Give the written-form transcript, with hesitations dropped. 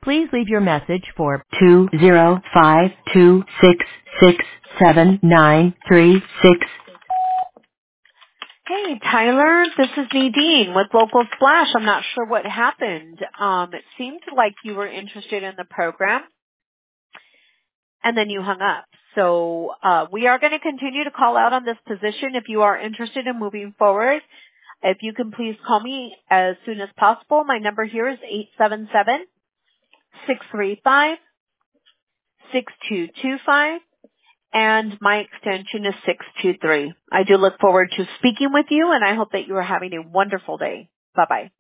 Please leave your message for 205-266-7936. Hey, Tyler, this is Nadine with Local Splash. I'm not sure what happened. It seemed like you were interested in the program, and then you hung up. So we are going to continue to call out on this position if you are interested in moving forward. If you can please call me as soon as possible. My number here is 877-635-6225. And my extension is 623. I do look forward to speaking with you, and I hope that you are having a wonderful day. Bye-bye.